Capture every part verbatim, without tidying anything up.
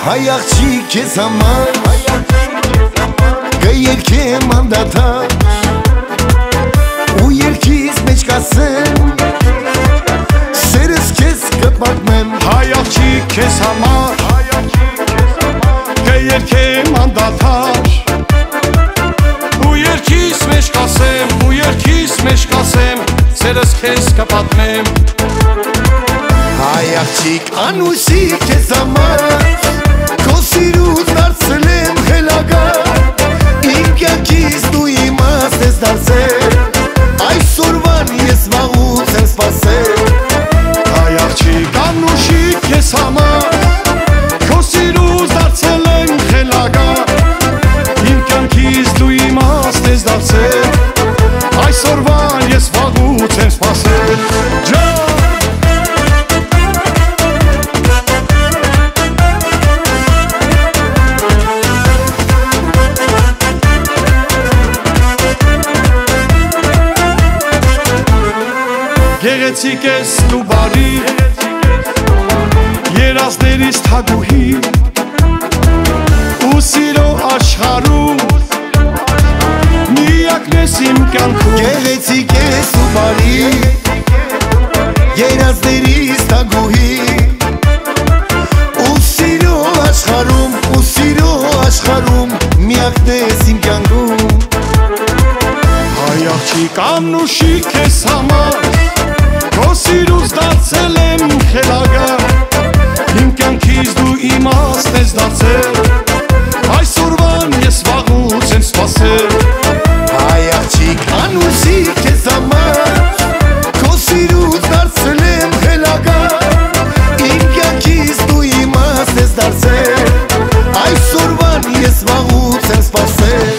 Հայ աղջիկ քեզ համար կերքեմ անդադար ու երգիս մեջ կասեմ սերս քեզ կպատմեմ Հայ աղջիկ քեզ համար կերքեմ անդադար ու երգիս մեջ կասեմ ու երգիս մեջ կասեմ սերս քեզ կպատմեմ Հայ աղջիկ անուշիկ քեզ համար քո սիրուց դարձել եմ խելագար Իմ կյանքիս դու իմաստ ես դարձել Այսօրվան ես վաղուց եմ սպասել Հայ աղջիկ անուշիկ քեզ համար քո սիրուց դարձել եմ խելագար Իմ կյանքիս դու իմաստ ես դարձել Այսօրվան ես վաղուց եմ սպասել Գեղեցիկ ես դու բարի երազներիս թագուհի ու սիրո աշխարհում միակն ես իմ կյանքում Գեղեցիկ ես ու բարի երազներիս թագուհի ու սիրո աշխարհում ու սիրո աշխարհում միակն ես իմ կյանքում Հայ աղջիկ անուշիկ քեզ համար Քո սիրուց դարձել եմ խելագար Իմ կյանքիս դու իմաստ ես դարձել Այսօրվան ես վաղուց եմ սպասել Հայ աղջիկ անուշիկ քեզ համար Քո սիրուց դարձել եմ խելագար Իմ կյանքիս դու իմաստ ես դարձել Այսօրվան ես վաղուց եմ սպասել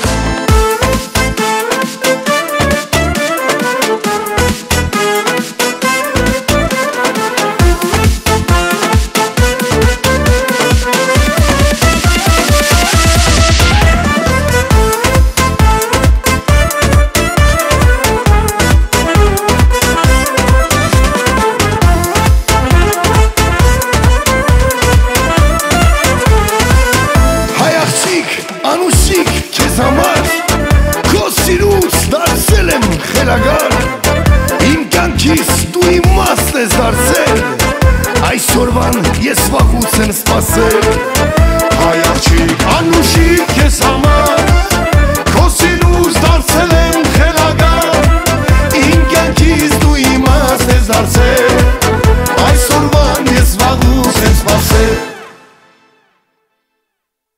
Անուշիկ քեզ համար Քո սիրուց դարձել եմ խելագար Իմ կյանքիս դու իմաստ ես դարձել Այսօրվան ես վաղուց եմ սպասել Հայ աղջիկ անուշիկ քեզ համար Քո սիրուց դարձել եմ խելագար Իմ կյանքիս դու իմաստ ես դարձել